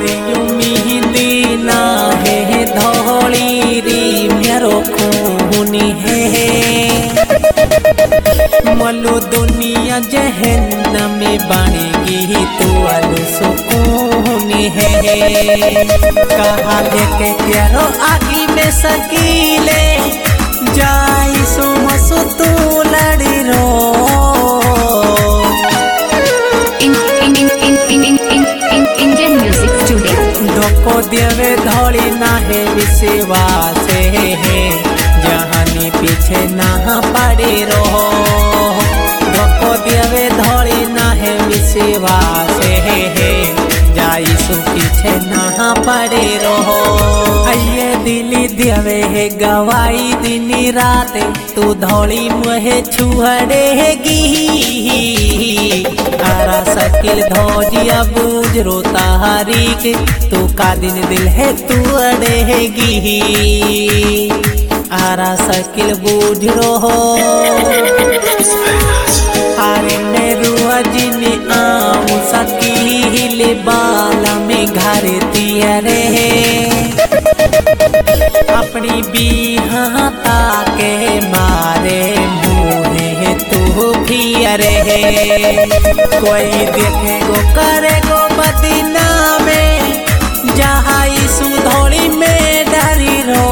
अरे मेहंदी ना है धौली री मेरो खूनी है मलो दुनिया जहन्नम में बनेगी तू अनु सुकून है। कहा लेके प्यारो आगी में सकीले जाई सुमसु तू लड़ी रो इंडियन म्यूजिक स्टूडियो धोको देवे धौली ना है विश्वास है जहानी पीछे ना पड़े रहो धोको देवे धौली ना है विश्वास है जाई सु पीछे ना पड़े रहो। आइए दिली देवे है गवाई दिनी रात तू धौली मुहे छुहड़ेगी आरा सकिल धौजिया बूझ रो तारीख तू का दिन दिल है तू अड़ेगी आरा सकिल बूझ रो अरे मेरू अजनी आऊं सकील बाला में घर तियरे अपनी बिहाता के मारे मुँह तू फियरे कोई देखे गो करे गो बदीना में जहाँ यीशु धौली में डरी रो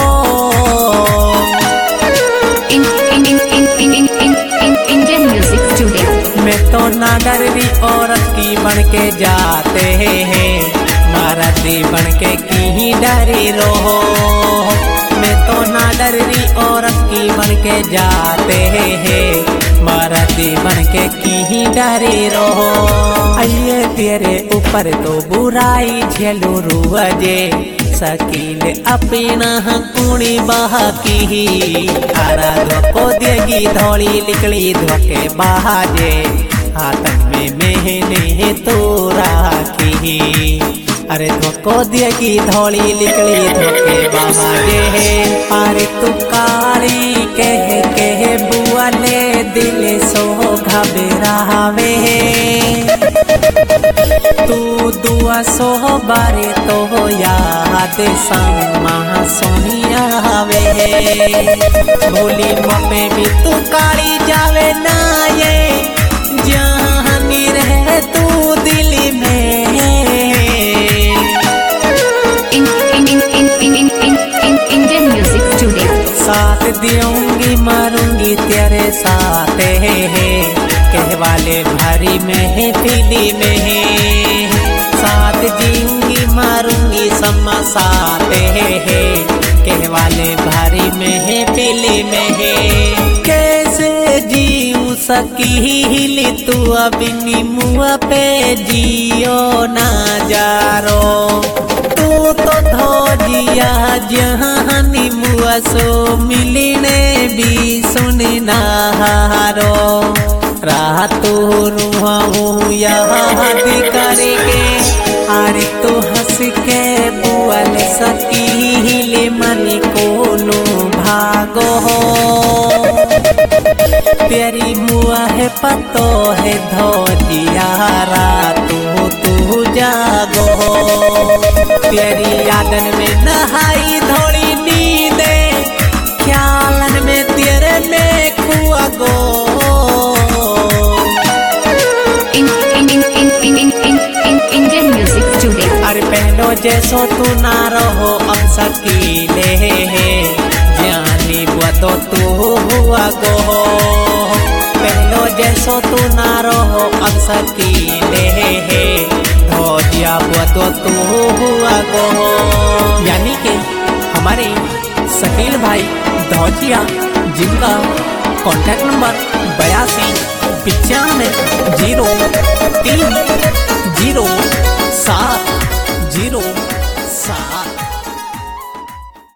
इंडियन म्यूजिक स्टूडियो मैं तो ना डरवी औरत की बन के जाते हैं मरदी बन के की डरी रो मैं तो ना डरवी औरत की बन के जाते हैं मरदी बन के की डरी रो। आइए तेरे ऊपर तो बुराई झेलू रुअजे सकील अपना कुणी बहा की आरा धोको देगी धौली निकली धोके बहाजे हाथन में मेहने तो राखी अरे धोको देगी धौली निकली धोके बहाजे अरे तू काली कह बुआ ने दिल सो घबरावे तू दुआ सो बारे तो याद समा सोनिया वे भोली मम्मी भी तू काली जावे ना ये जहानी रहे तू दिल में इंडियन म्यूजिक स्टूडियो साथ दूंगी मारूंगी तेरे साथ है कहवाले भारी में है पीली में है साथ जीऊंगी मारूंगी सम्मा साथ है कहवाले भारी में है पीली में है कैसे जीऊ सकील तू अपनी मुआ पे जियो ना जारो तू तो धोजिया जहानी मुआ सो मिलने भी सुनना हारो रातू रुहाऊं याद करके अरे तो हंस के बुअल सकील मन को नो भागो तेरी मुआ है पतो है धोजिया रातू तू जागो तेरी यादन में नहाई धोली नींदे ख्यालन में तेरे में खुआ गो इंडियन म्यूजिक स्टूडियो अरे पहनो जैसो तू ना रहो अब सकीले जानी बुआ तो तू हुआ गो पहनो जैसो तू ना रहो अब सकीले धोजिया बुआ तो तू हुआ गो यानी कि हमारे शकील भाई धोजिया जिनका कॉन्टैक्ट नंबर 82 95 03 07